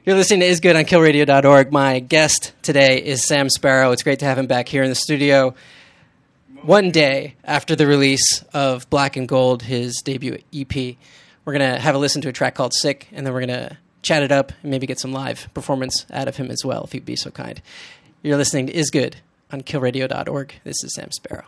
You're listening to Is Good on KillRadio.org. My guest today is Sam Sparro. It's great to have him back here in the studio. One day after the release of Black and Gold, his debut EP, we're going to have a listen to a track called Sick, and then we're going to chat it up and maybe get some live performance out of him as well, if he'd be so kind. You're listening to Is Good on KillRadio.org. This is Sam Sparro.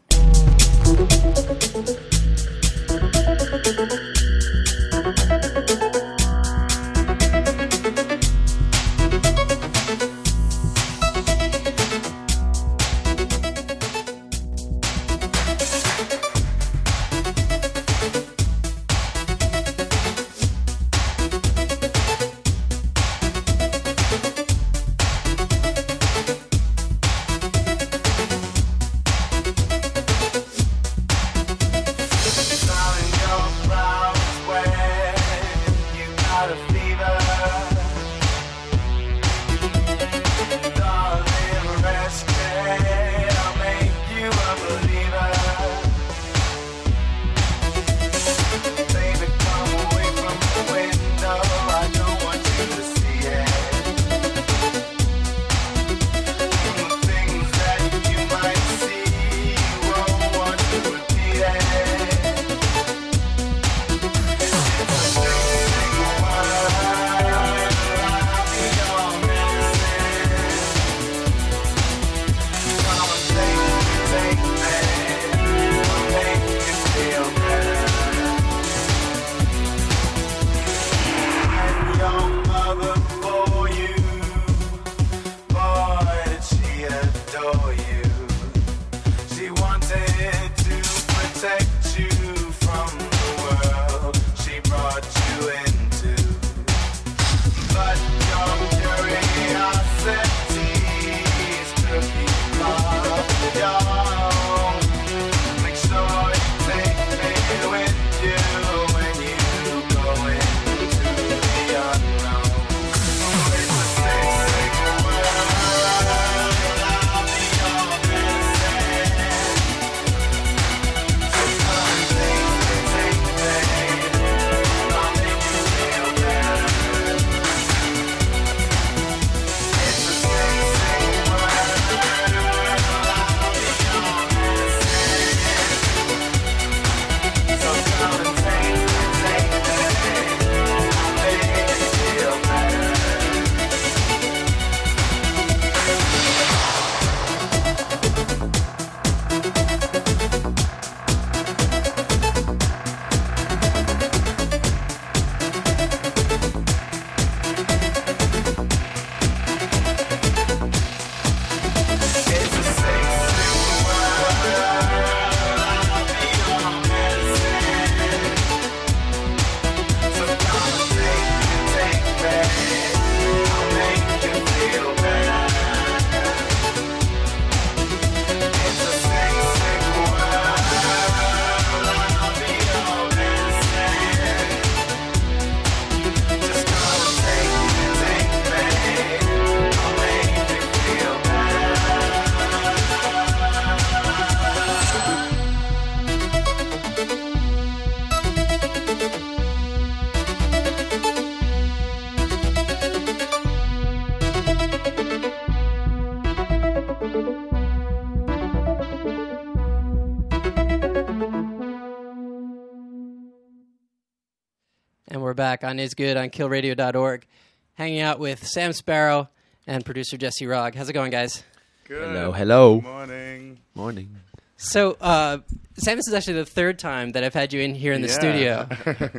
And we're back on Is Good on KillRadio.org, hanging out with Sam Sparro and producer Jesse Rogg. How's it going, guys? Good. Hello, hello. Morning. Morning. So, Sam, this is actually the third time that I've had you in here in the studio.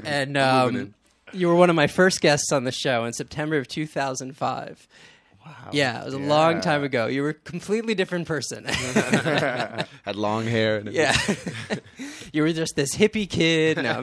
And you were one of my first guests on the show in September of 2005. Wow. Yeah, it was a long time ago. You were a completely different person. Had long hair. And yeah. You were just this hippie kid. No,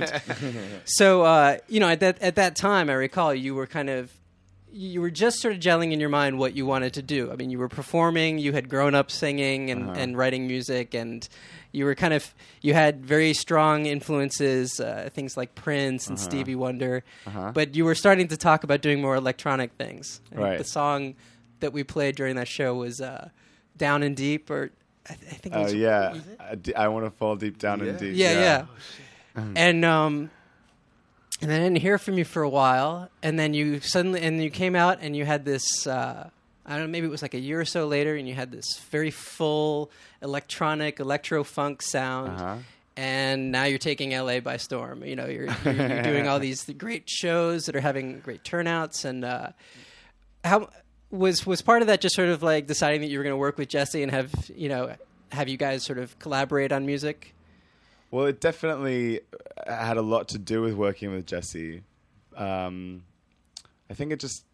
so, you know, at that time, I recall you were you were just sort of gelling in your mind what you wanted to do. I mean, you were performing, you had grown up singing and writing music, and you were you had very strong influences, things like Prince and Stevie Wonder, but you were starting to talk about doing more electronic things. Right. The song that we played during that show was Down and Deep, or I think it was... I want to fall deep down and deep. Yeah. And And then I didn't hear from you for a while, and then you came out and you had this, I don't know, maybe it was like a year or so later, and you had this very full electronic, electro-funk sound, and now you're taking LA by storm. You know, you're doing all these great shows that are having great turnouts, and how was part of that just sort of like deciding that you were going to work with Jesse and have you guys sort of collaborate on music? Well, it definitely had a lot to do with working with Jesse. I think it just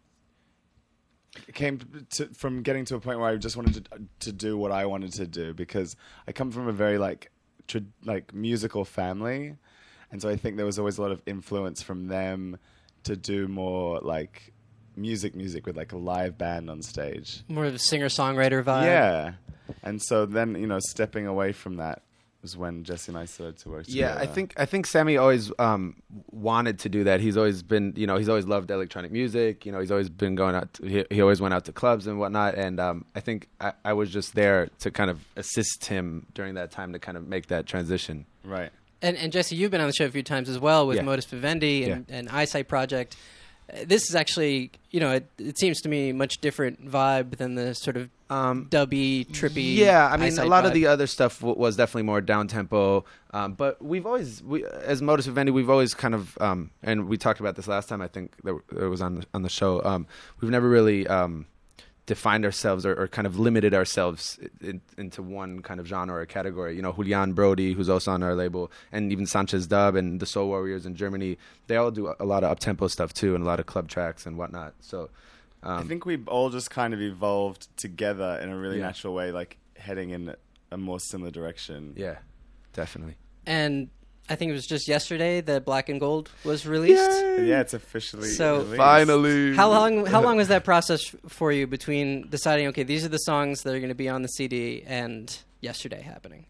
came from getting to a point where I just wanted to do what I wanted to do, because I come from a very like musical family, and so I think there was always a lot of influence from them to do more like music with like a live band on stage. More of a singer-songwriter vibe. Yeah. And so then, stepping away from that was when Jesse and I started to work together. Yeah, I think Sammy always wanted to do that. He's always been, he's always loved electronic music. He's always been going out. He always went out to clubs and whatnot. And I think I was just there to kind of assist him during that time to kind of make that transition. Right. And Jesse, you've been on the show a few times as well with Modus Vivendi and Eyesight Project. This is actually, it seems to me much different vibe than the sort of dubby, trippy. Yeah, I mean, a lot of vibe. the other stuff was definitely more down tempo. But we've always, as Modus Vivendi, we've always kind of, and we talked about this last time. I think that it was on the show. We've never really defined ourselves or kind of limited ourselves into one kind of genre or category. Julian Brody, who's also on our label, and even Sanchez Dub and the Soul Warriors in Germany, they all do a lot of up-tempo stuff too, and a lot of club tracks and whatnot. So I think we've all just kind of evolved together in a really natural way, like heading in a more similar direction. Yeah, definitely. And I think it was just yesterday that Black and Gold was released. Yay! Yeah, it's officially released. Finally. How long was that process for you between deciding, okay, these are the songs that are going to be on the CD, and yesterday happening?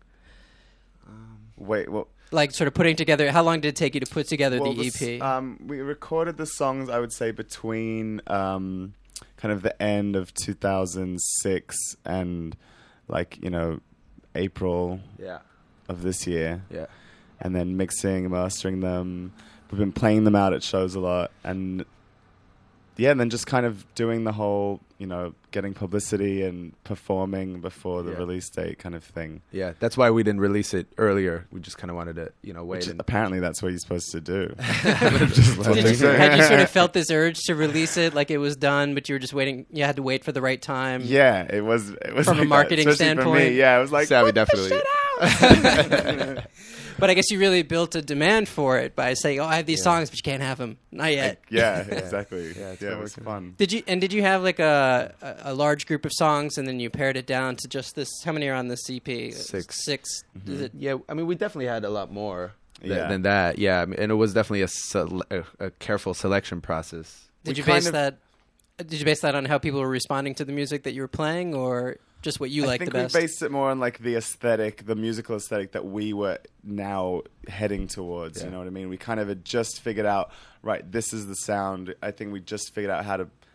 Wait, what? Like sort of putting together, how long did it take you to put together the EP? We recorded the songs, I would say, between kind of the end of 2006 and April of this year. Yeah. And then mixing and mastering them. We've been playing them out at shows a lot. And and then just kind of doing the whole, getting publicity and performing before the release date kind of thing. Yeah, that's why we didn't release it earlier. We just kind of wanted to, wait. Apparently that's what you're supposed to do. Had you sort of felt this urge to release it, like it was done, but you were just waiting, you had to wait for the right time? Yeah, it was from like a marketing that, standpoint. For me. Yeah, it was like, Savvy, put definitely. the shit out! But I guess you really built a demand for it by saying, "Oh, I have these songs, but you can't have them, not yet." Exactly. Yeah, it was fun. Did you have like a large group of songs, and then you pared it down to just this? How many are on this EP? 6. 6. Mm-hmm. Is it? Yeah, I mean, we definitely had a lot more than that. Yeah, I mean, and it was definitely a careful selection process. Did you base that on how people were responding to the music that you were playing, or just what you liked the best? I think we based it more on like the aesthetic, the musical aesthetic that we were now heading towards. Yeah. You know what I mean? We kind of had just figured out, right, this is the sound. I think we just figured out how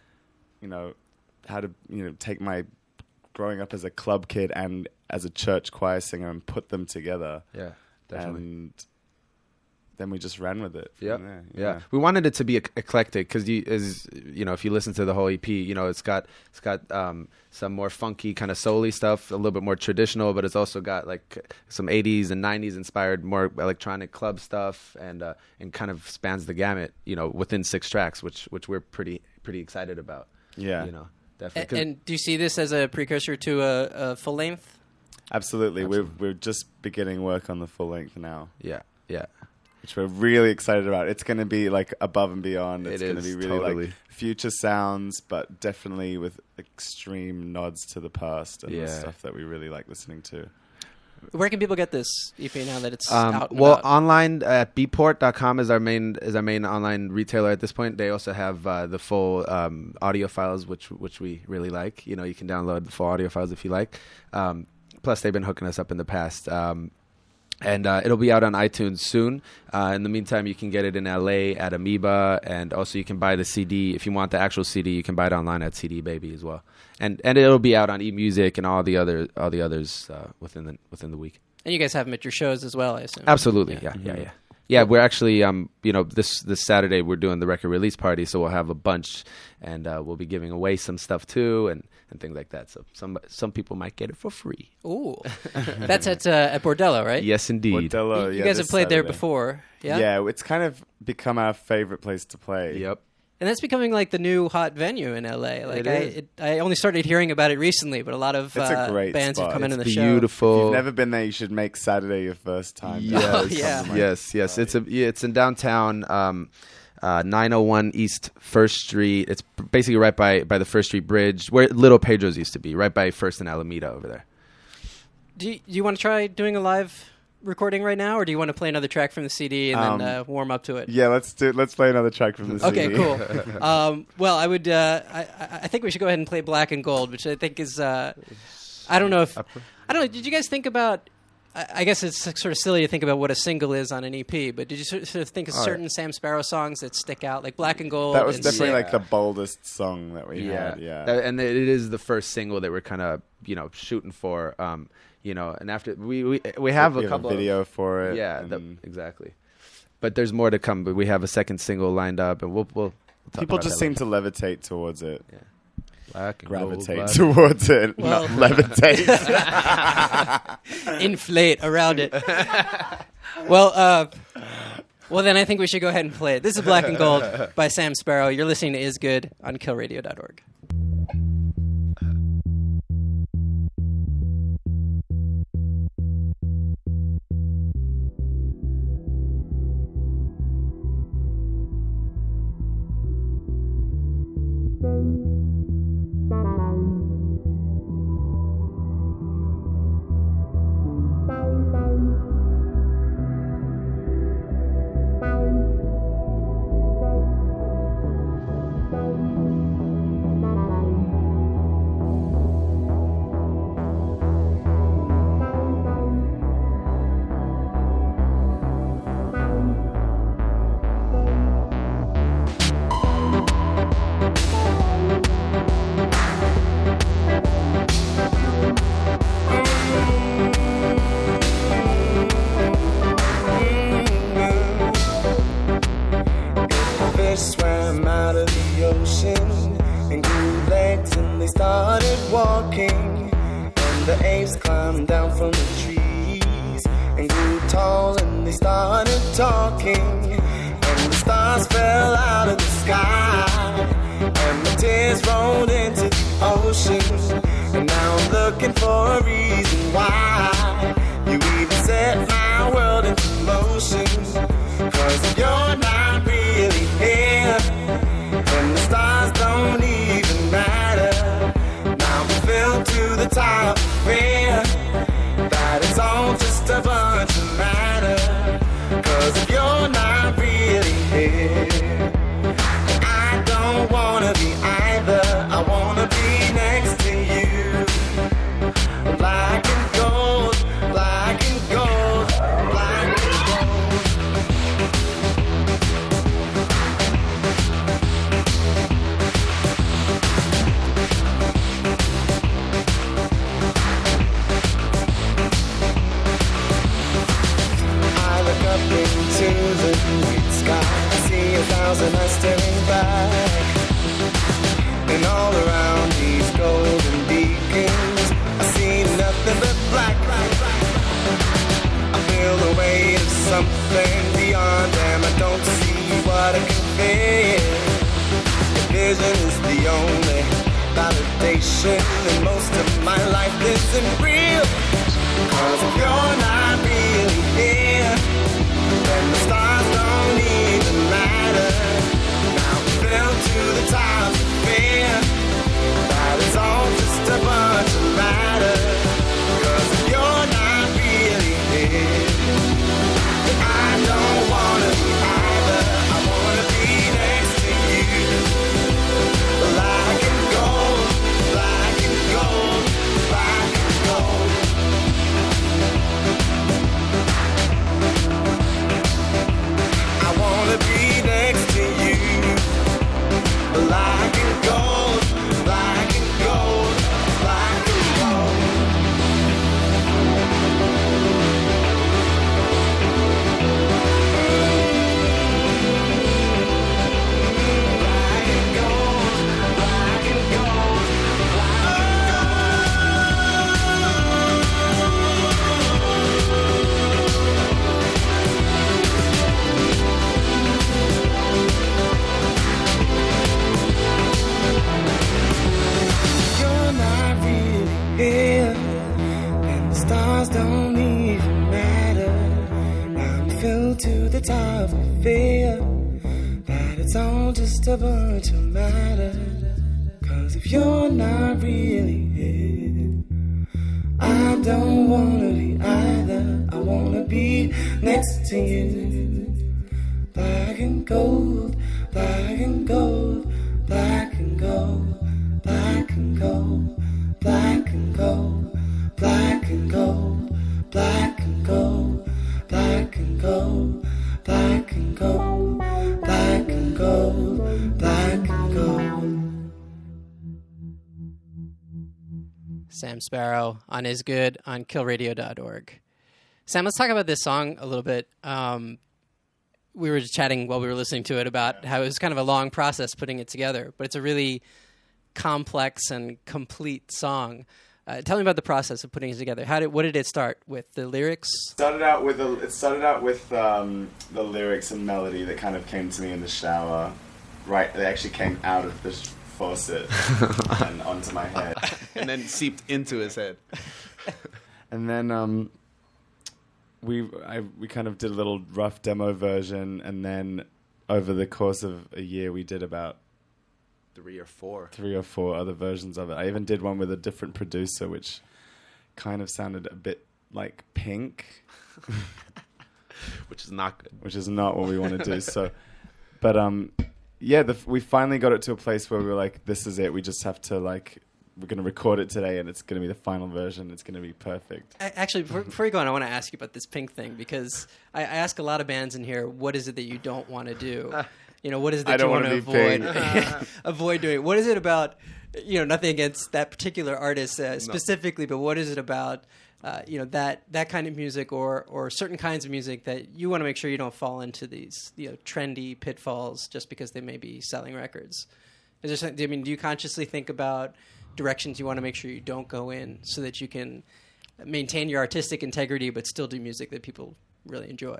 to take my growing up as a club kid and as a church choir singer and put them together. Yeah, definitely. And then we just ran with it. Yeah. We wanted it to be eclectic because, if you listen to the whole EP, it's got some more funky kind of soul-y stuff, a little bit more traditional, but it's also got like some 80s and 90s inspired more electronic club stuff, and kind of spans the gamut, within 6 tracks, which we're pretty excited about. Yeah, definitely. And do you see this as a precursor to a full length? Absolutely. We're just beginning work on the full length now. Yeah. Which we're really excited about. It's going to be like above and beyond. It's going to be really like future sounds, but definitely with extreme nods to the past and the stuff that we really like listening to. Where can people get this EP now that it's out? Online at beatport.com is our main online retailer at this point. They also have the full audio files, which we really like. You can download the full audio files if you like. Plus, they've been hooking us up in the past. And it'll be out on iTunes soon. In the meantime, you can get it in LA at Amoeba, and also you can buy the CD. If you want the actual CD, you can buy it online at CD Baby as well. And it'll be out on eMusic and all the others within the week. And you guys have them at your shows as well, I assume. Absolutely, yeah. Yeah, we're actually, this Saturday we're doing the record release party, so we'll have a bunch, and we'll be giving away some stuff too, and things like that. So some people might get it for free. Ooh, that's at Bordello, right? Yes, indeed. Bordello, You guys have played there Saturday. before, yeah? Yeah, it's kind of become our favorite place to play. Yep. And that's becoming like the new hot venue in LA. Like It is. I only started hearing about it recently, but a lot of It's a great bands spot. have come into the show. Beautiful. If you've never been there, you should make Saturday your first time. Yes, Oh, yeah. yes. It's in downtown, 901 East First Street. It's basically right by the First Street Bridge, where Little Pedro's used to be, right by First and Alameda over there. Do you want to try doing a live recording right now, or do you want to play another track from the CD and then warm up to it? Yeah, let's play another track from the Okay, CD. cool. Well, I would. I think we should go ahead and play Black and Gold, which I think is. I don't know. Did you guys think about? I guess it's sort of silly to think about what a single is on an EP, but did you sort of think of certain Sam Sparro songs that stick out, like Black and Gold? That was and definitely Sick? like the boldest song that we had. Yeah, And it is the first single that we're kind of shooting for. And after we have we a couple video for it. Yeah, and exactly. But there's more to come. But we have a second single lined up, and we'll talk people about just that seem later. to levitate towards it. Yeah. Black and Gravitate gold, towards it, Well- not levitate. Inflate around it. Well, then I think we should go ahead and play it. This is Black and Gold by Sam Sparro. You're listening to Is Good on killradio.org. Fish swam out of the ocean and grew legs and they started walking. And the apes climbed down from the trees and grew tall and they started talking. And the stars fell out of the sky and the tears rolled into the ocean. And now I'm looking for a reason why you even set my world into motion. 'Cause you're not really here, and the stars don't even matter. Now I'm filled to the top of fear that it's all just a bunch of matter. 'Cause you're not really here, I don't wanna be either. I wanna be next to you. Black and gold, black and gold, black and gold. I look up into the night sky. I see 1,000 eyes staring back. And all around these golden beacons, I see nothing but black. I feel the weight of something beyond them. I don't see what I can feel. Your vision is the only validation, and most of my life isn't real. 'Cause if you're not really here, then the stars don't even matter. Now I'm filled to the top of fear that it's all just a bunch of matter. 'Cause if you're not really here, then I don't wanna be either. I wanna be next to you. never fear that it's all just a bunch of matter. 'Cause if you're not really here, I don't wanna be either. I wanna be next to you. Black and gold, black and gold, black and gold, black and gold, black and gold, black and gold, black and gold, black and gold, black and gold, black and gold, black and gold. Sam Sparrow on Is Good on killradio.org. Sam, let's talk about this song a little bit. We were just chatting while we were listening to it about how it was kind of a long process putting it together, but it's a really complex and complete song. Tell me about the process of putting it together. What did it start with? The lyrics? It started out with the lyrics and melody that kind of came to me in the shower. Right, they actually came out of the faucet and onto my head, And then seeped into his head. and then we kind of did a little rough demo version, and then over the course of a year we did about 3 or 4 other versions of it. I even did one with a different producer, which kind of sounded a bit like Pink, which is not good. which is not what we want to do. So, but yeah, we finally got it to a place where we were like, this is it. We just have to we're going to record it today, and it's going to be the final version. It's going to be perfect. Actually, before you go on, I want to ask you about this Pink thing, because I ask a lot of bands in here, what is it that you don't want to do? What is it that you want to avoid? Avoid doing? What is it about, nothing against that particular artist specifically, but what is it about, that kind of music or certain kinds of music that you want to make sure you don't fall into these, trendy pitfalls just because they may be selling records? Is there something, do you consciously think about directions you want to make sure you don't go in so that you can maintain your artistic integrity but still do music that people really enjoy?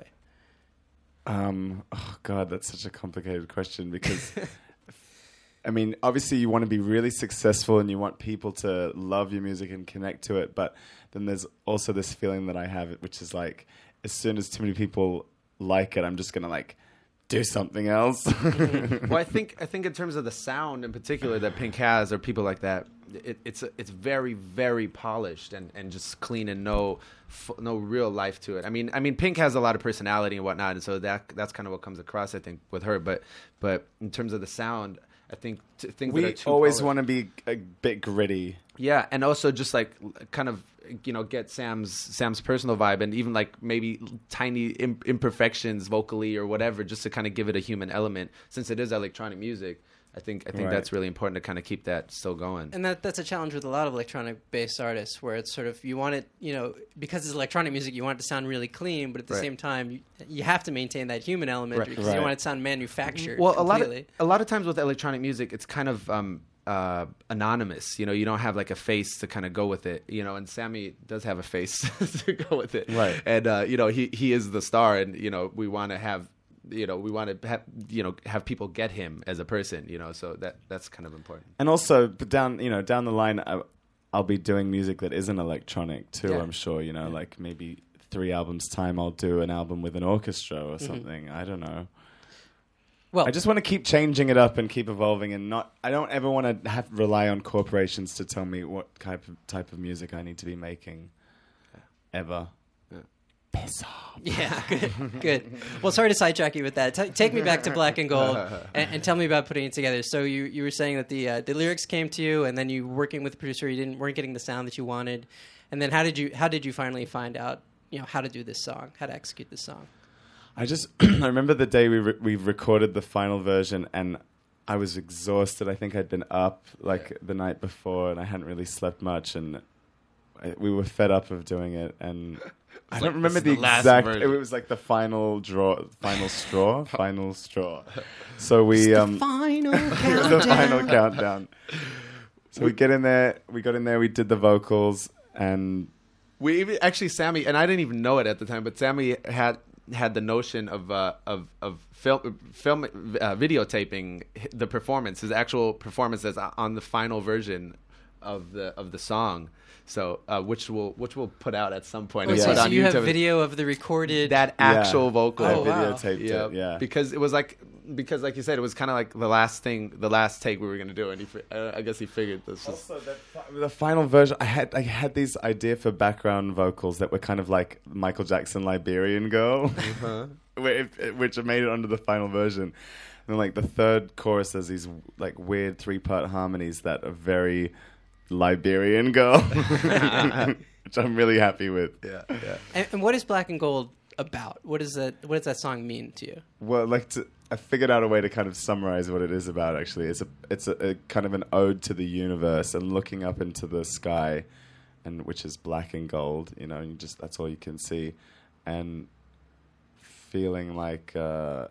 Oh God, that's such a complicated question, because obviously you want to be really successful and you want people to love your music and connect to it, but then there's also this feeling that I have, which is like, as soon as too many people like it, I'm just gonna do something else. Well, I think in terms of the sound in particular that Pink has, or people like that, it's very, very polished and just clean, and no real life to it. I mean, Pink has a lot of personality and whatnot, and so that's kind of what comes across, I think, with her. But in terms of the sound, I think things we that are too always polished. want to be a bit gritty. Yeah, and also just kind of get Sam's personal vibe, and even maybe tiny imperfections vocally or whatever, just to kind of give it a human element. Since it is electronic music, I think Right. that's really important to kind of keep that still going. And that's a challenge with a lot of electronic-based artists, where it's sort of, you want it, because it's electronic music, you want it to sound really clean, but at the Right. same time, you have to maintain that human element, Right. because you Right. don't want it to sound manufactured Well, completely. a lot of times with electronic music, it's kind of anonymous. You don't have a face to kind of go with it. And Sammy does have a face to go with it. Right. And he is the star, and we want to have have people get him as a person. So that's kind of important. And also, but down the line, I'll be doing music that isn't electronic too. Yeah. I'm sure, maybe 3 albums time, I'll do an album with an orchestra or something. I don't know. Well, I just want to keep changing it up and keep evolving, and I don't ever want to rely on corporations to tell me what type of music I need to be making. Ever. Yeah. Piss off. yeah, good. Well, sorry to sidetrack you with that. Take me back to Black and Gold and tell me about putting it together. So you were saying that the lyrics came to you, and then you were working with the producer. You weren't getting the sound that you wanted, and then how did you finally find out how to do this song, how to execute this song? I remember the day we recorded the final version, and I was exhausted. I think I'd been up the night before, and I hadn't really slept much, and we were fed up of doing it. And I don't remember the exact. It was like the final straw. So we Final the final countdown. So we got in there. We did the vocals, and We even, actually, Sammy, and I didn't even know it at the time, but Sammy had the notion of videotaping the performance, his actual performance, that's on the final version of the song. So which we'll put out at some point. Wait, and so, put so on you have YouTube. video of the recorded. That actual vocal. I Oh, wow. videotaped it. Yeah. Because it was like you said, it was kind of like the last take we were gonna do, and I guess he figured this was. Also, the final version, I had this idea for background vocals that were kind of like Michael Jackson Liberian Girl, which made it onto the final version. And then, like, the third chorus has these like weird 3-part harmonies that are very Liberian Girl, which I'm really happy with. Yeah. And what is Black and Gold about? What does that song mean to you? Well, I figured out a way to kind of summarize what it is about. Actually, it's a kind of an ode to the universe and looking up into the sky, and which is black and gold. You know, and that's all you can see, and feeling like a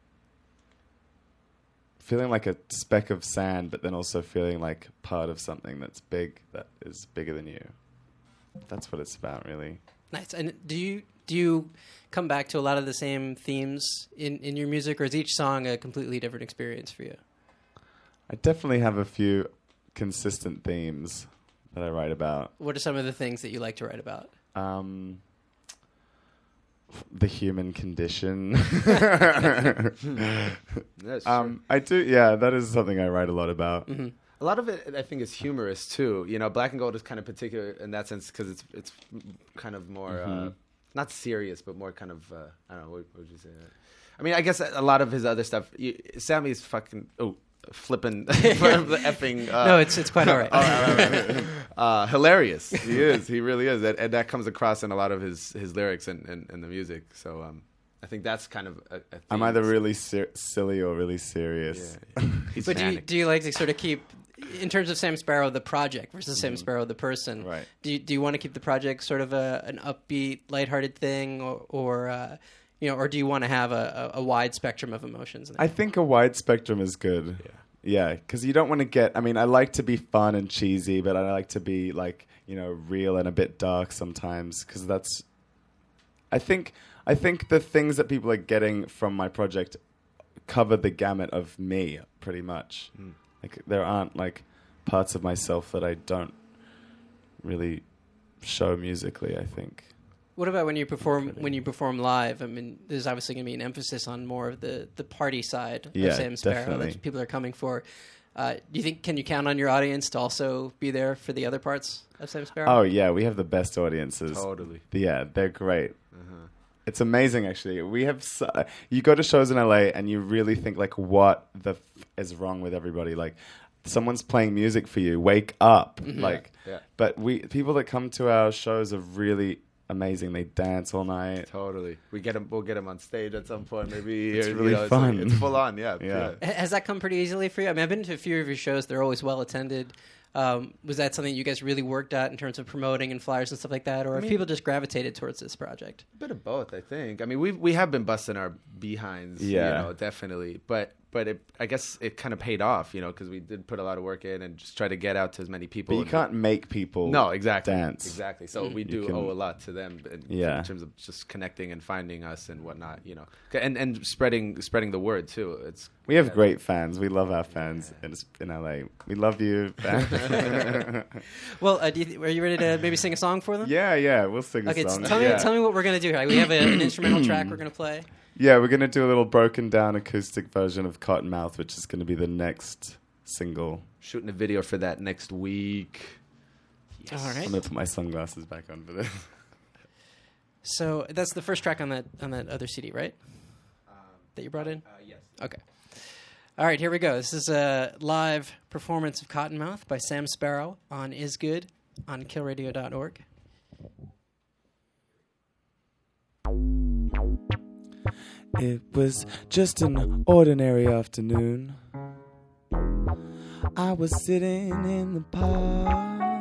speck of sand, but then also feeling like part of something that's big, that is bigger than you. That's what it's about, really. Nice. And do you come back to a lot of the same themes in your music, or is each song a completely different experience for you? I definitely have a few consistent themes that I write about. What are some of the things that you like to write about? The human condition. That's true. I do. Yeah, that is something I write a lot about. Mm-hmm. A lot of it, I think, is humorous too. You know, Black and Gold is kind of particular in that sense because it's kind of more not serious, but more kind of I don't know. What would you say? I mean, I guess a lot of his other stuff. Sammy's fucking flipping the effing. No, it's quite all right. Hilarious. He is. He really is. And that comes across in a lot of his lyrics and the music. So I think that's kind of a theme. I'm either really silly or really serious. Yeah. He's But manic. do you like to sort of keep, in terms of Sam Sparro the project versus Sam Sparro the person? Right. Do you want to keep the project sort of an upbeat, lighthearted thing, or do you want to have a wide spectrum of emotions? I think a wide spectrum is good. Yeah, because you don't want to get. I mean, I like to be fun and cheesy, but I like to be real and a bit dark sometimes. Because that's. I think the things that people are getting from my project cover the gamut of me pretty much. Like there aren't like parts of myself that I don't really show musically, I think. What about when you perform live? I mean, there's obviously going to be an emphasis on more of the party side of Sam Sparro definitely. that people are coming for. Do you think, can you count on your audience to also be there for the other parts of Sam Sparro? Oh yeah, we have the best audiences. Totally. Yeah, they're great. It's amazing, actually. We have you go to shows in LA and you really think like, what the is wrong with everybody? Like, someone's playing music for you. Wake up! Like, Yeah. but people that come to our shows are really amazing. They dance all night. Totally. We'll get him on stage at some point. Maybe It's really fun. It's full on. Yeah. Yeah. Has that come pretty easily for you? I mean, I've been to a few of your shows. They're always well attended. Was that something you guys really worked at in terms of promoting and flyers and stuff like that? Or have people just gravitated towards this project? A bit of both, I think. I mean, we have been busting our behinds, Yeah. definitely. But I guess it kind of paid off, because we did put a lot of work in and just try to get out to as many people. But you can't make people dance. Exactly. So Mm-hmm. we do owe a lot to them in terms of just connecting and finding us and whatnot, and spreading the word too. We have great fans. We love our fans in LA. We love you, fans. Well, are you ready to maybe sing a song for them? Yeah, we'll sing a Okay, song. tell me what we're going to do here. We have an instrumental track we're going to play. Yeah, we're going to do a little broken down acoustic version of Cottonmouth, which is going to be the next single. Shooting a video for that next week. All right. I'm going to put my sunglasses back on for this. So that's the first track on that other CD, right? That you brought in? Yes. Okay. All right, here we go. This is a live performance of Cottonmouth by Sam Sparro on Is Good on killradio.org. It was just an ordinary afternoon. I was sitting in the park,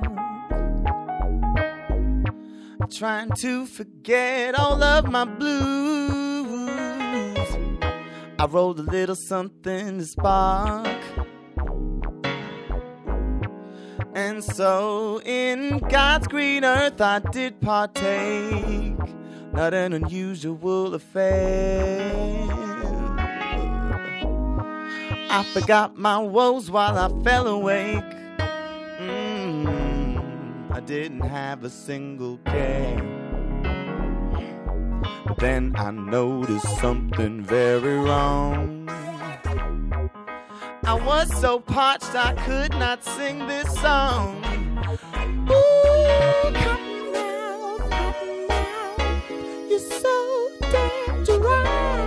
trying to forget all of my blues. I rolled a little something to spark, and so in God's green earth I did partake. Not an unusual affair. I forgot my woes while I fell awake. I didn't have a single care. But then I noticed something very wrong. I was so parched I could not sing this song. Ooh, Cottonmouth, Cottonmouth, you're so damn dry.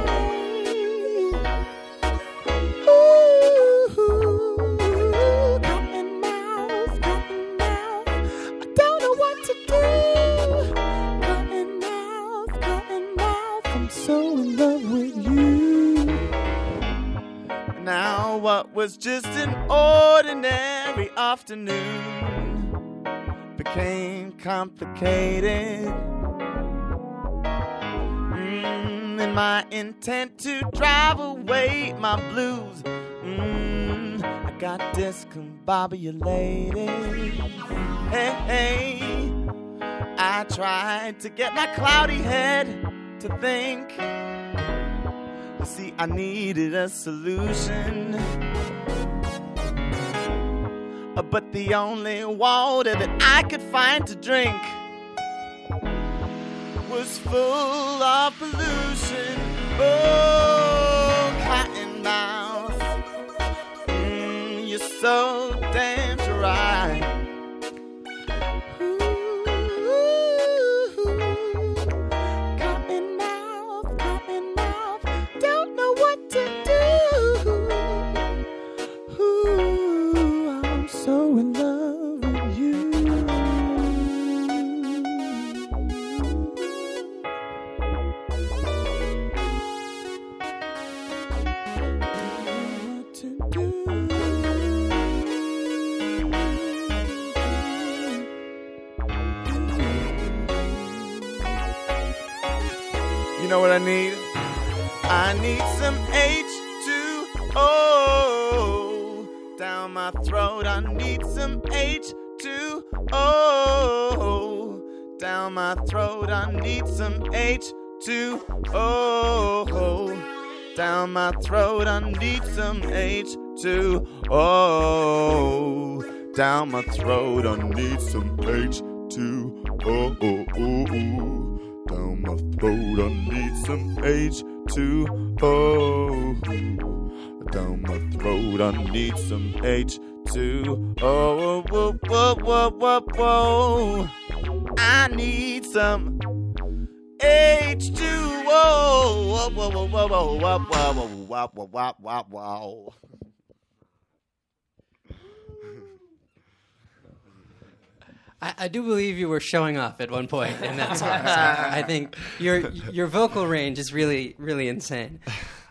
Ooh, Cottonmouth, Cottonmouth, I don't know what to do. Cottonmouth, Cottonmouth, I'm so in love with you. Now what was just an ordinary afternoon became complicated. And my intent to drive away my blues, I got discombobulated. Hey, I tried to get my cloudy head to think. You see, I needed a solution, but the only water that I could find to drink was full of pollution. Oh, Cottonmouth, you're so damn dry. Cottonmouth, Cottonmouth, don't know what to do. Ooh, I'm so in love with you. What to do? You know what I need? I need some H2O down my throat. I need some H2O down my throat. I need some H2O down my throat. I need some H2O down my throat. I need some H2O down my throat. I need some H2O down my throat. I need some H2O. I need some H2O. I do believe you were showing off at one point in that song. So I think your vocal range is really, really insane.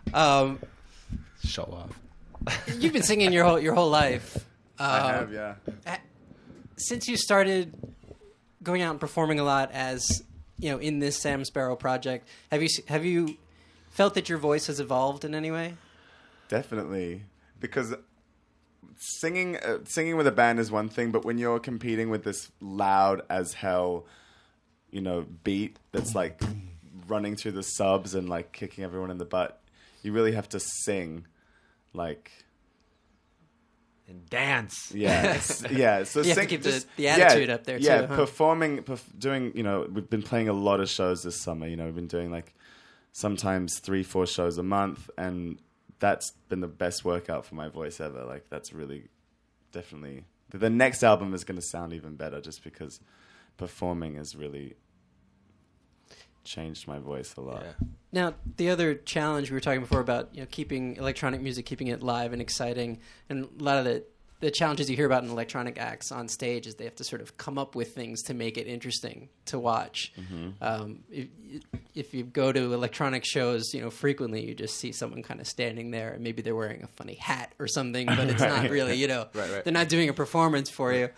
Show off. You've been singing your whole life. I have, yeah. Since you started going out and performing a lot, as you know, in this Sam Sparrow project, have you felt that your voice has evolved in any way? Definitely, because singing with a band is one thing, but when you're competing with this loud as hell, beat that's like running through the subs and like kicking everyone in the butt, you really have to sing like And dance. Yeah, yeah. So you have to keep the attitude up there too. Yeah, huh? performing, doing. We've been playing a lot of shows this summer. We've been doing like sometimes 3-4 shows a month, and that's been the best workout for my voice ever. Like that's really, definitely. The next album is going to sound even better, just because performing has really changed my voice a lot. Yeah. Now, the other challenge we were talking before about, keeping electronic music, keeping it live and exciting, and a lot of the challenges you hear about in electronic acts on stage is they have to sort of come up with things to make it interesting to watch. Mm-hmm. If you go to electronic shows, frequently you just see someone kind of standing there, and maybe they're wearing a funny hat or something, but it's not really, Right. They're not doing a performance for you.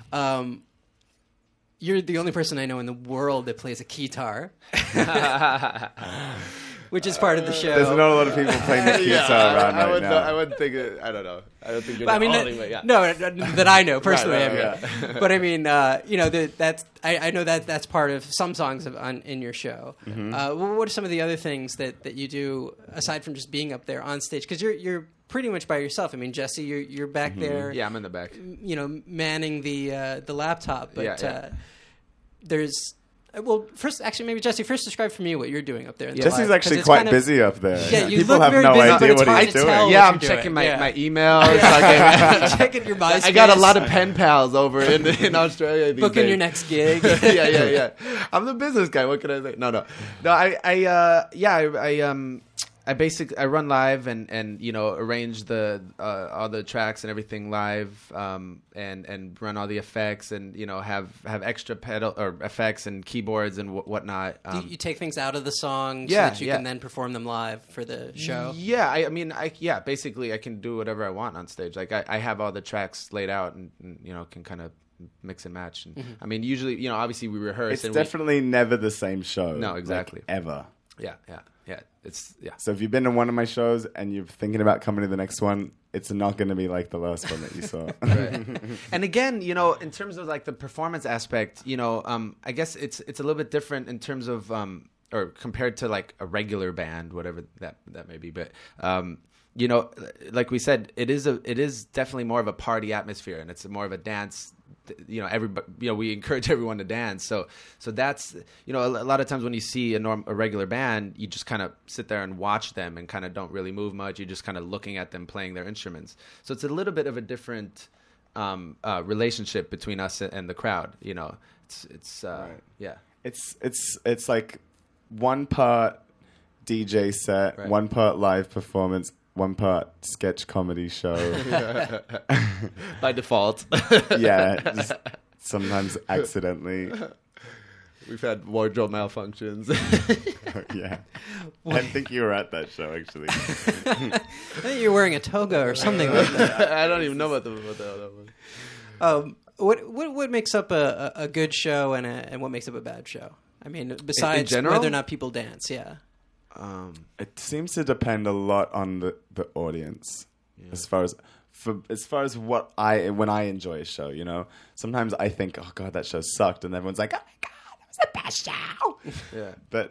You're the only person I know in the world that plays a keytar, which is part of the show. There's not a lot of people playing the guitar around right now. I wouldn't think it. I don't know. I don't think you're But the I mean, only way. Yeah. no, that I know personally. Right, I mean, but I mean, that's I know that's part of some songs in your show. Mm-hmm. What are some of the other things that you do aside from just being up there on stage? Because you're pretty much by yourself. I mean, Jesse, you're back there. Yeah, I'm in the back. You know, manning the laptop. But Yeah. there's first, actually, maybe Jesse, first describe for me what you're doing up there. Jesse's actually quite busy up there. Yeah, you People look have very no busy, but idea it's what hard he's to doing. tell. what Yeah, I'm you're checking doing. my emails. Checking your MySpace. I got a lot of pen pals over in Australia these booking days. your next gig. yeah. I'm the business guy. What can I say? No. I run live and you know, arrange all the tracks and everything live, and run all the effects, and you know, have extra pedal or effects and keyboards and whatnot. You take things out of the song so Yeah, that you yeah. can then perform them live for the show. Yeah, I mean, basically I can do whatever I want on stage. Like I have all the tracks laid out and you know, can kind of mix and match. And I mean, usually, you know, obviously we rehearse. It's and definitely never the same show. No, exactly. Like, ever. Yeah. So if you've been to one of my shows and you're thinking about coming to the next one, it's not going to be like the last one that you saw. Right. And again, you know, in terms of like the performance aspect, you know, I guess it's a little bit different in terms of or compared to like a regular band, whatever that may be. But you know, like we said, it is definitely more of a party atmosphere, and it's more of a dance. You know, everybody. You know, we encourage everyone to dance. So that's, you know, a lot of times when you see a regular band, you just kind of sit there and watch them and kind of don't really move much. You're just kind of looking at them playing their instruments. So it's a little bit of a different relationship between us and the crowd. You know, it's Right. yeah. It's like one part DJ set, Right. one part live performance, one part sketch comedy show. By default. Yeah, just sometimes accidentally. We've had wardrobe malfunctions. Yeah, I think you were at that show actually. I think you're wearing a toga or something like that. I don't even know what the hell that was. What makes up a good show and what makes up a bad show? I mean, besides general? whether or not people dance, yeah. It seems to depend a lot on the audience, as far as when I enjoy a show. You know, sometimes I think, oh god, that show sucked, and everyone's like, oh my god, that was the best show. Yeah. But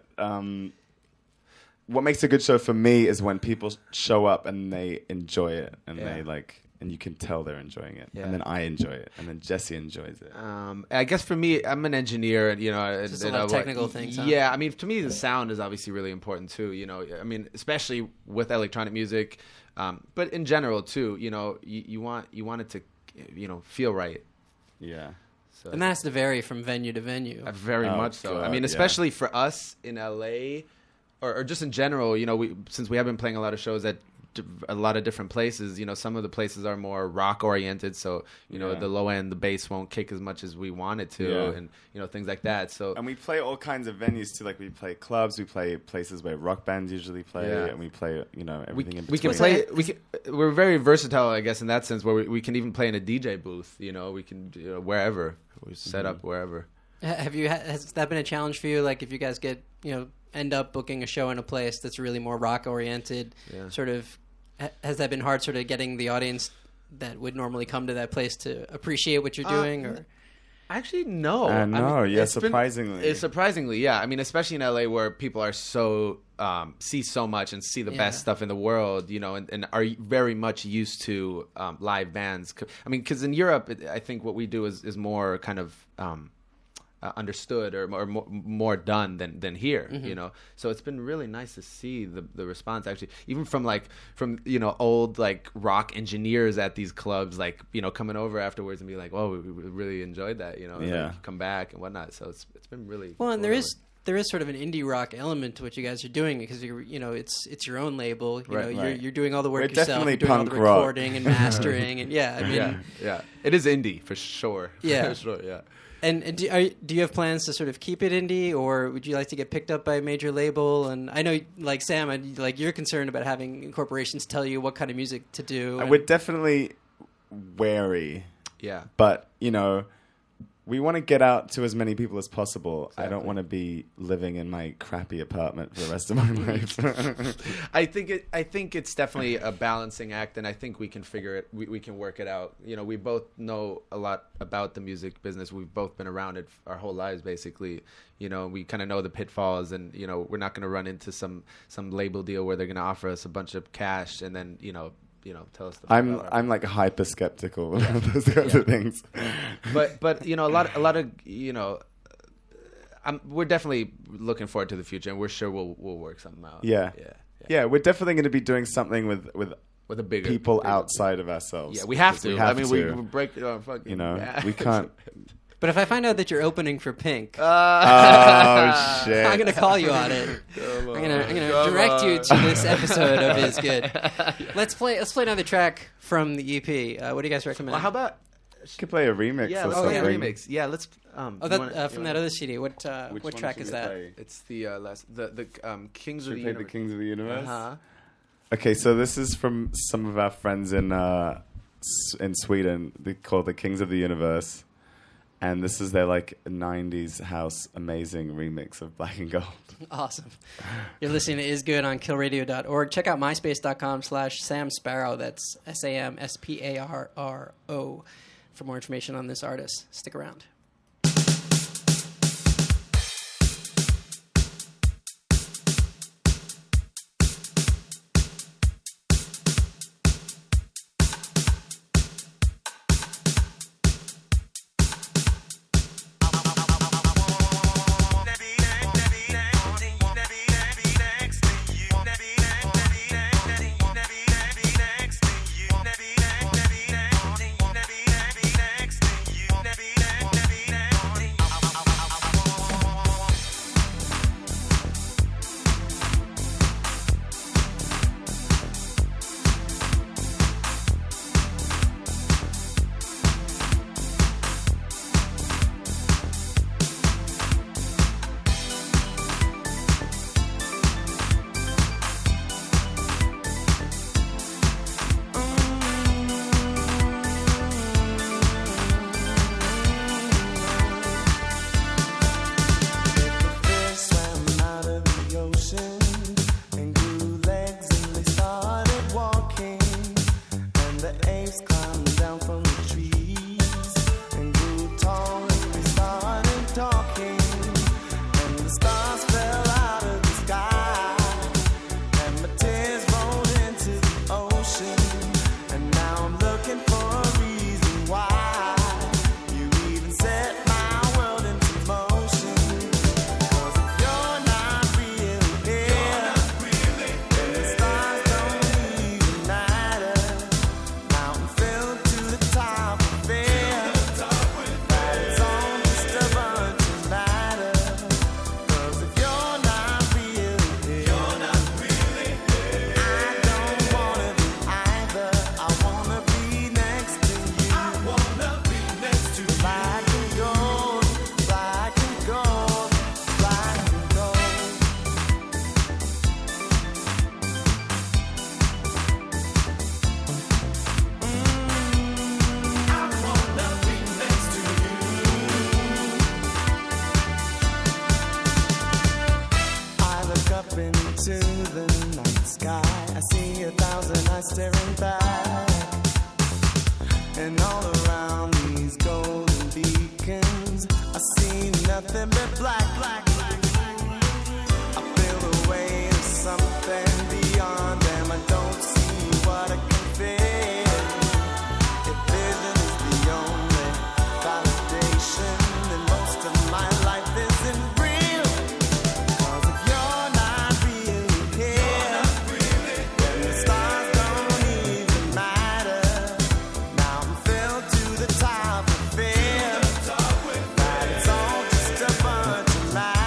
what makes a good show for me is when people show up and they enjoy it, and they like, and you can tell they're enjoying it, Yeah. and then I enjoy it, and then Jesse enjoys it. I guess for me, I'm an engineer, and you know, Just a lot of technical things, huh? Yeah, I mean, to me, the sound is obviously really important too. You know, I mean, especially with electronic music, but in general too. You know, you want it to, you know, feel right. Yeah. So And that has to vary from venue to venue. very much so. God, I mean, yeah. especially for us in LA, or just in general. You know, since we have been playing a lot of shows at a lot of different places, you know, some of the places are more rock oriented, so you know, Yeah. the low end, the bass won't kick as much as we want it to, Yeah. and you know, things like that. So And we play all kinds of venues too. Like we play clubs, we play places where rock bands usually play, Yeah. and we play, you know, everything in we can between. play. We're very versatile, I guess, in that sense, where we can even play in a DJ booth. You know, we can wherever we set up wherever. Has that been a challenge for you? Like, if you guys end up booking a show in a place that's really more rock oriented, Yeah. sort of, has that been hard, sort of getting the audience that would normally come to that place to appreciate what you're doing? Or Actually, no. No, yeah, it's been- surprisingly. surprisingly, yeah. I mean, especially in LA, where people are so see so much and see the Yeah. best stuff in the world, you know, and are very much used to live bands. I mean, because in Europe, I think what we do is more kind of understood or more done than here, you know. So it's been really nice to see the response, actually, even from you know, old like rock engineers at these clubs, like, you know, coming over afterwards and be like, "Oh, we really enjoyed that," you know, and Yeah. like, come back and whatnot. So it's been really well, and cool there is sort of an indie rock element to what you guys are doing, because it's your own label. You know, right. you're doing all the work We're yourself. definitely You're doing all the punk rock. recording and mastering, and I mean, yeah, it is indie for sure. Yeah. For sure, yeah. And do you have plans to sort of keep it indie, or would you like to get picked up by a major label? And I know, like Sam, you're concerned about having corporations tell you what kind of music to do. We're definitely wary, Yeah. but you know, we want to get out to as many people as possible. I don't Exactly. want to be living in my crappy apartment for the rest of my life. I think it's definitely a balancing act, and I think we can figure it. We can work it out. You know, we both know a lot about the music business. We've both been around it our whole lives, basically. You know, we kind of know the pitfalls, and you know, we're not going to run into some label deal where they're going to offer us a bunch of cash and then, you know, tell us. I'm like hyper skeptical about those kinds of things. But a lot of we're definitely looking forward to the future, and we're sure we'll work something out. Yeah, we're definitely going to be doing something with a bigger people bigger outside of ourselves. Yeah, we have to. We to. break fucking. We can't. But if I find out that you're opening for Pink, Oh shit! I'm gonna call you on it. I'm gonna direct you to this episode of Is Good. Let's play another track from the EP. What do you guys recommend? Well, how about you could play a remix or something. a remix. Yeah, let's. from that other CD. What track is that? It's the last the Kings of the Play Universe. the Kings of the Universe. Uh-huh. Okay, so this is from some of our friends in Sweden. They call the Kings of the Universe. And this is their like 90s house amazing remix of Black and Gold. Awesome. You're listening to Is Good on killradio.org. Check out myspace.com/Sam Sparrow. That's SAMSPARRO for more information on this artist. Stick around. staring back, and all around these golden beacons, I see nothing but black. I feel the weight of something beyond them. I don't see what I can feel. If vision is the only validation, then most of my life isn't real. 'Cause if you're not really here, then the stars don't even matter. Now I'm filled to the top of fear that it's all just a bunch of lies.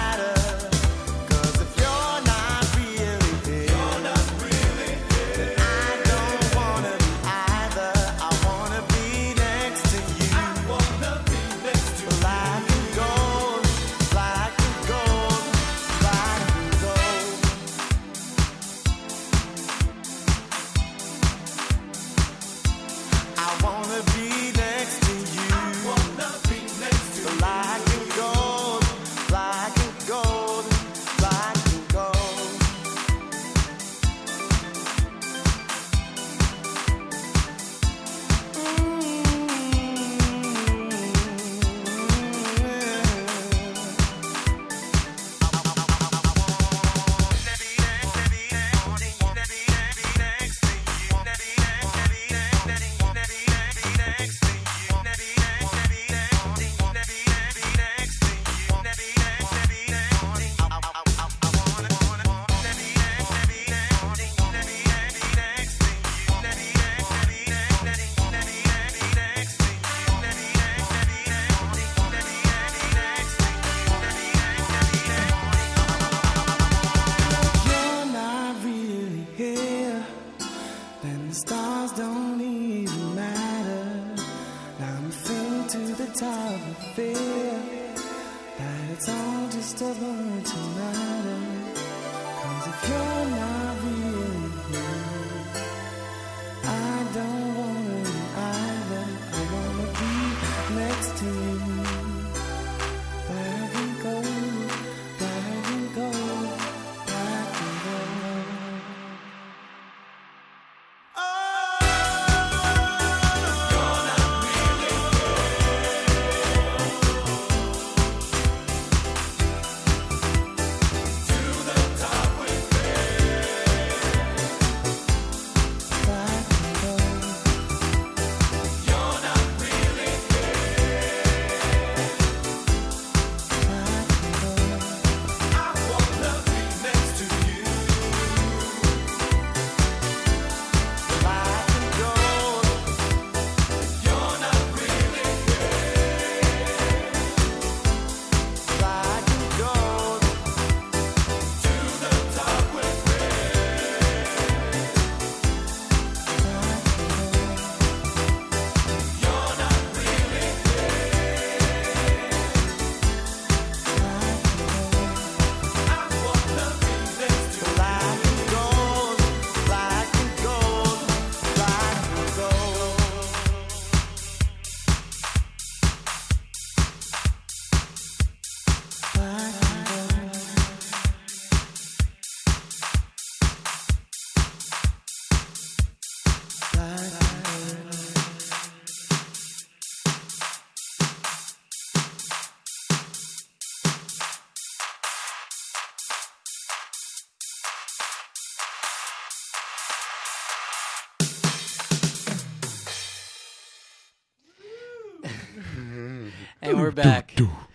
to the top of fear that it's all just a bunch of matter. 'Cause if you're not really here, I don't wanna be either. I wanna be next to you. Where I can go, where I can go, where I can go. And we're back.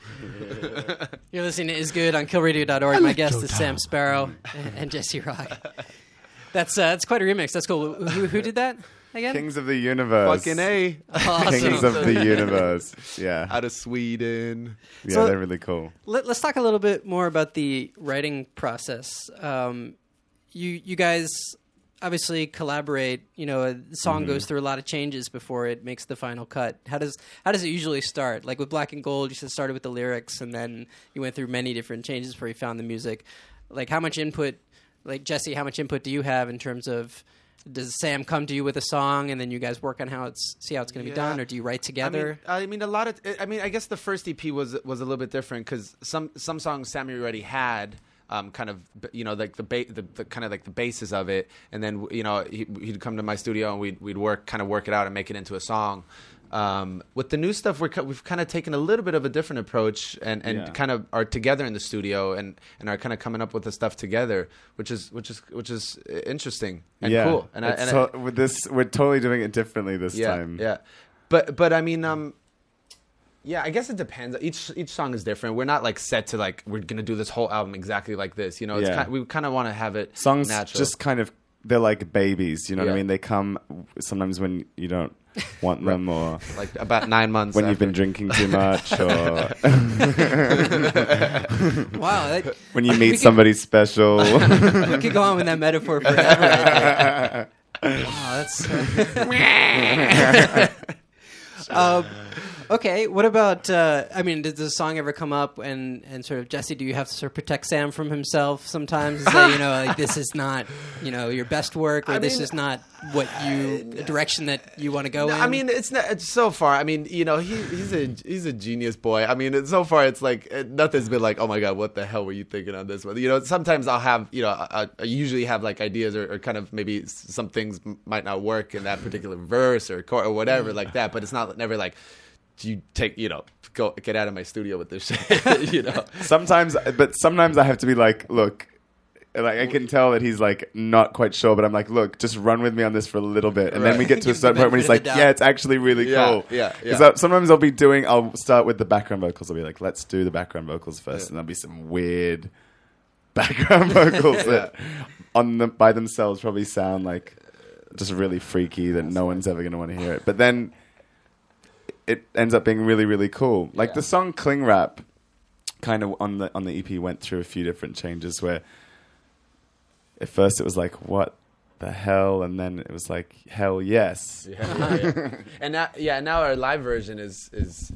You're listening to Is Good on killradio.org. My guest is Sam Sparrow and Jesse Rock. That's quite a remix. That's cool. Who did that again? Kings of the Universe. Fucking A. Awesome. Kings of the Universe. Yeah. Out of Sweden. Yeah, So- they're really cool. Let's talk a little bit more about the writing process. You guys obviously collaborate. You know, a song goes through a lot of changes before it makes the final cut. How does it usually start? Like with Black and Gold, you said started with the lyrics, and then you went through many different changes before you found the music. Like how much input? Like Jesse, how much input do you have in terms of? Does Sam come to you with a song, and then you guys work on see how it's going to be done, or do you write together? I mean, a lot of. I mean, I guess the first EP was a little bit different because some songs Sammy already had, kind of, you know, like the kind of like the basis of it, and then you know he'd come to my studio and we'd work it out and make it into a song. With the new stuff, we've kind of taken a little bit of a different approach and kind of are together in the studio and are kind of coming up with the stuff together, which is interesting and cool. And with this, we're totally doing it differently this time. Yeah, but I mean, yeah, I guess it depends. Each song is different. We're not like set to like we're gonna do this whole album exactly like this. You know, we kind of want to have it Songs natural. just kind of they're like babies. You know what I Yeah. mean? They come sometimes when you don't want them, or like about 9 months when you've after. been drinking too much, or Wow, when you we meet could- somebody special. we could go on with that metaphor forever. Wow, that's. Okay, what about? I mean, does the song ever come up and sort of Jesse? Do you have to sort of protect Sam from himself sometimes? And say, you know, like this is not, you know, your best work, or this mean, is not what the direction that you want to go in. I mean, it's so far. I mean, you know, he's a genius boy. I mean, so far it's like nothing's been like, oh my god, what the hell were you thinking on this one? You know, sometimes I'll have, you know, I usually have like ideas or kind of maybe some things might not work in that particular verse or chord or whatever like that. But it's never like. You take, you know, go get out of my studio with this shit, you know. Sometimes I have to be like, look, like I can tell that he's like not quite sure, but I'm like, look, just run with me on this for a little bit, and then we get to a Give the certain point when he's benefit like, of the doubt. yeah, it's actually really cool. Yeah. Because sometimes I'll start with the background vocals. I'll be like, let's do the background vocals first, and there'll be some weird background vocals that by themselves probably sound like just really freaky that no one's ever going to want to hear it. But then it ends up being really, really cool. Like the song Cling Wrap kind of on the EP went through a few different changes where at first it was like, what the hell, and then it was like, hell yes. Yeah. And now our live version is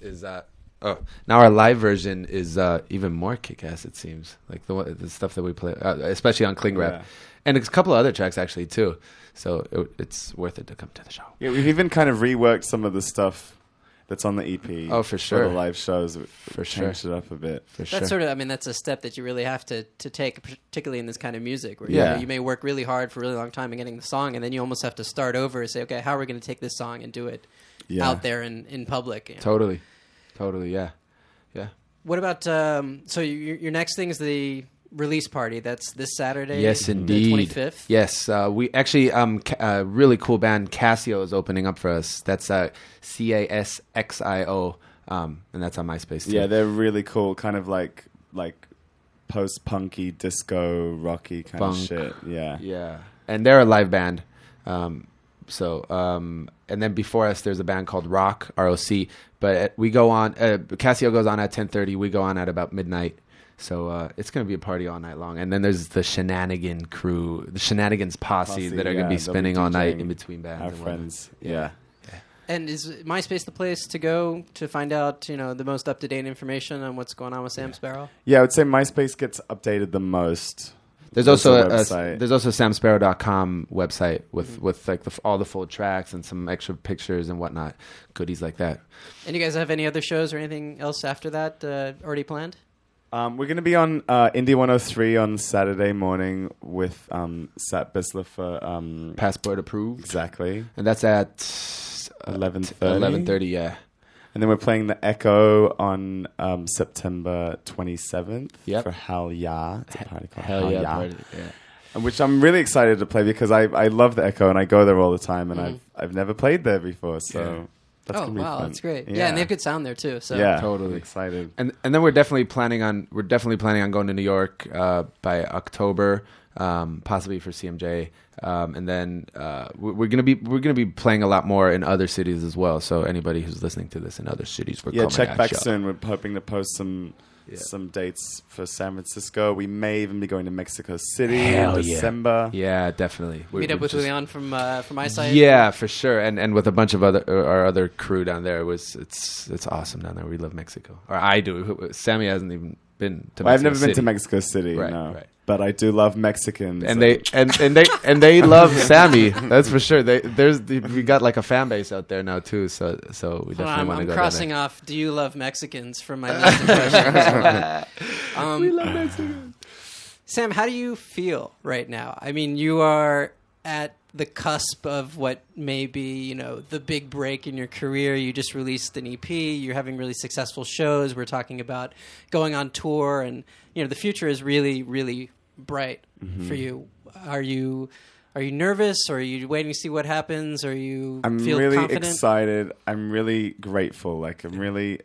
now our live version is even more kick-ass, it seems, like the stuff that we play, especially on Cling Wrap. Yeah. And it's a couple of other tracks actually too, so it's worth it to come to the show. Yeah, we've even kind of reworked some of the stuff that's on the EP. Oh, for sure. For the live shows. For sure. Changed it up a bit. For sure. That's sort of, I mean, that's a step that you really have to take, particularly in this kind of music, where Yeah. you may work really hard for a really long time in getting the song, and then you almost have to start over and say, okay, how are we going to take this song and do it out there in public? You know? Totally, yeah. What about, so your next thing is the release party. That's this Saturday? Yes, indeed. The 25th? Yes, we actually, a really cool band, Casio, is opening up for us. That's CASXIO, and that's on MySpace too. Yeah, they're really cool. Kind of like post-punky, disco, rocky kind Funk. of shit. Yeah. Yeah, and they're a live band. And then before us, there's a band called Rock, ROC. But we go on. Casio goes on at 10:30. We go on at about midnight. So it's going to be a party all night long. And then there's the Shenanigan crew, the Shenanigans posse that are going to be spending all night in between bands. Our and whatnot. friends. Yeah. And is MySpace the place to go to find out, the most up-to-date information on what's going on with Sam Sparrow? Yeah, I would say MySpace gets updated the most. There's That's also the website. there's also samsparrow.com website with like all the full tracks and some extra pictures and whatnot, goodies like that. And you guys have any other shows or anything else after that already planned? We're going to be on Indie 103 on Saturday morning with Sat Bisler for Passport approved. exactly And that's at 11:30. 11:30, yeah. And then we're playing the Echo on September 27th Yep. for Hal Ya. It's a party called Hell yeah, Ya. party, yeah. Which I'm really excited to play because I love the Echo and I go there all the time and I've never played there before, so that's Oh, gonna be wow, fun. that's great. Yeah, and they have good sound there, too. So. Yeah, Totally. I'm excited. And then we're definitely planning on going to New York by October, possibly for CMJ, and then we're gonna be playing a lot more in other cities as well. So anybody who's listening to this in other cities, we're coming check at back ya. soon. We're hoping to post some dates for San Francisco. We may even be going to Mexico City Hell in yeah. December. Yeah, definitely. Meet up with Leon from my site. Yeah, for sure, and with a bunch of our other crew down there. It's awesome down there. We love Mexico, or I do. Sammy hasn't even been to. Well, I've Mexico never been City. to Mexico City, Right, no. right. But I do love Mexicans. And they love Sammy. That's for sure. We got like a fan base out there now too. So we definitely want to go. I'm crossing there. off. Do you love Mexicans from my list of questions? We love Mexicans. Sam, how do you feel right now? I mean, you are at the cusp of what may be, the big break in your career. You just released an EP. You're having really successful shows. We're talking about going on tour, and the future is really, really bright for you. Are you nervous, or are you waiting to see what happens, or you I'm feel really confident? excited. I'm really grateful. Like I'm really.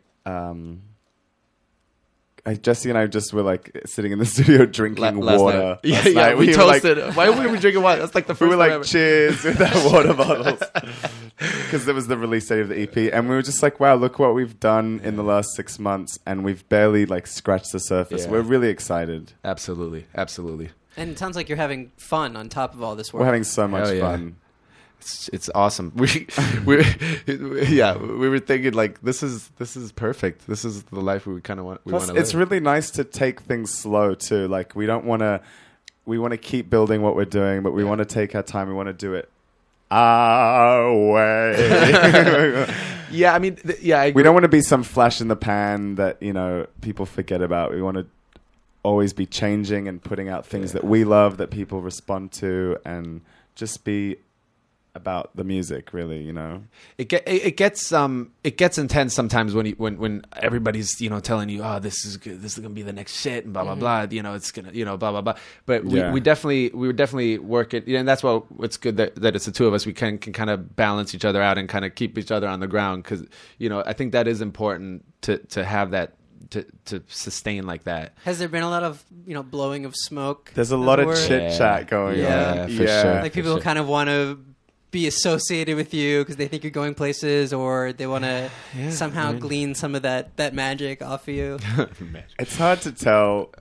Jesse and I just were like sitting in the studio drinking Last water. night. Last Yeah, night. we were like- toasted. Why were we drinking water? That's like the we first were time like, ever. cheers with our water bottles. Because it was the release date of the EP. And we were just like, wow, look what we've done in the last 6 months. And we've barely like scratched the surface. Yeah. We're really excited. Absolutely. And it sounds like you're having fun on top of all this work. We're having so much Hell yeah. fun. It's awesome. We were thinking like this is perfect. This is the life we kind of want. Plus, it's really nice to take things slow too. Like we want to keep building what we're doing, but we want to take our time. We want to do it our way. Yeah, I mean, I We don't want to be some flash in the pan that people forget about. We want to always be changing and putting out things that we love, that people respond to, and just be about the music, really. It gets intense sometimes when everybody's telling you, oh, this is good, this is gonna be the next shit, and blah blah blah. It's gonna blah blah blah. But we would definitely work it, and that's why it's good that it's the two of us. We can kind of balance each other out and kind of keep each other on the ground, because I think that is important to have that. To sustain like that. Has there been a lot of blowing of smoke? There's a lot of word? chit chat going Yeah, on. for sure. Like people kind of want to be associated with you because they think you're going places, or they want to somehow glean some of that magic off of you. It's hard to tell.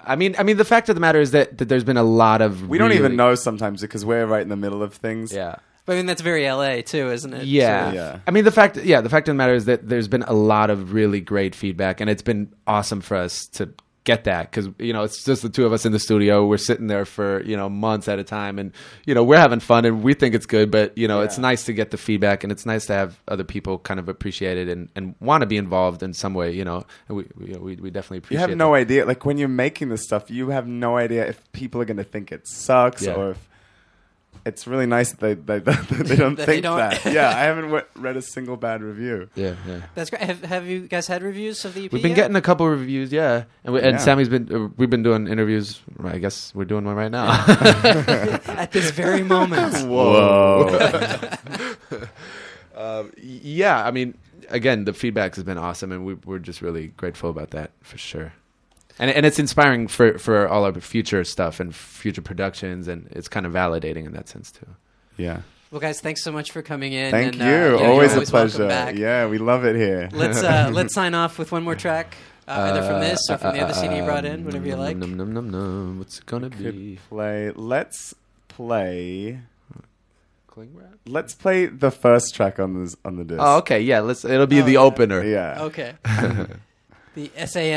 I mean, the fact of the matter is that there's been a lot of. We don't even know sometimes because we're right in the middle of things. Yeah. But I mean, that's very LA too, isn't it? Yeah. Yeah. I mean, the fact of the matter is that there's been a lot of really great feedback, and it's been awesome for us to get that because, you know, it's just the two of us in the studio. We're sitting there for, you know, months at a time, and, you know, we're having fun and we think it's good, but, you know, it's nice to get the feedback, and it's nice to have other people kind of appreciate it and want to be involved in some way, you know. And we definitely appreciate it. You have no idea. Like, when you're making this stuff, you have no idea if people are going to think it sucks or if it's really nice that they don't think that. Yeah, I haven't read a single bad review. Yeah. That's great. Have you guys had reviews of the EP? We've been getting a couple of reviews, and Sammy's been. We've been doing interviews. I guess we're doing one right now at this very moment. Whoa. Yeah, I mean, again, the feedback has been awesome, and we're just really grateful about that for sure. And it's inspiring for all our future stuff and future productions, and it's kind of validating in that sense too. Yeah. Well, guys, thanks so much for coming in. Thank and, you. Always a pleasure. Back. Yeah, we love it here. Let's sign off with one more track, either from this or from the other CD you brought in, whatever you like. What's it gonna be? Let's play. Cling wrap? Let's play the first track on the disc. Oh, okay. Yeah. It'll be the opener. Yeah. Okay. The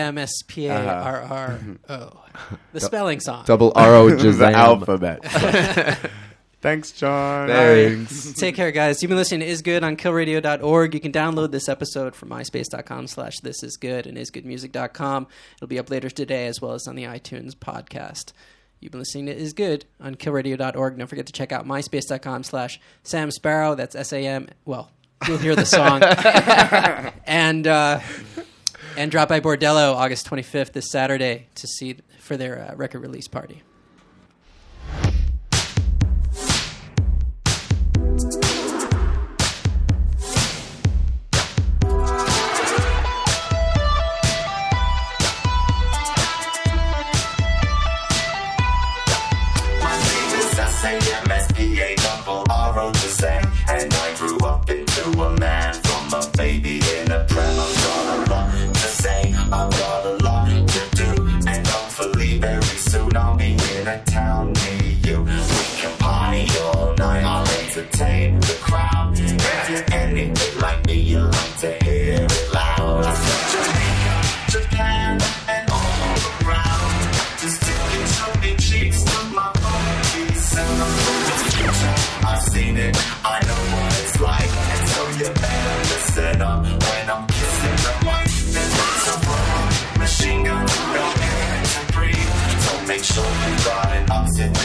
SAMSPARRO. The spelling song. Double RO The Shazam. alphabet. Thanks, John. Thanks. Take care, guys. You've been listening to Is Good on killradio.org. You can download this episode from myspace.com/thisisgood and isgoodmusic.com. It'll be up later today as well as on the iTunes podcast. You've been listening to Is Good on killradio.org. Don't forget to check out myspace.com/Sam Sparrow. That's SAM. Well, you'll hear the song. And drop by Bordello August 25th this Saturday to see for their record release party. My name is SAMSPARRO Shazam, and I grew up into a man from a baby in a pram. I've got a lot to say, I've got a lot to do, and hopefully very soon I'll be in a town near you. We can party all night, I'll entertain the crowd. If you're anything like me, you like to hear it loud. I said Jamaica, Japan, and all around. Just taking chubby cheeks to my movies and the future. I've seen it, I know what it's like, and so you better listen up when I'm kissing the mic. There's lots of rock, machine gun, no air to breathe, so make sure you got an oxygen.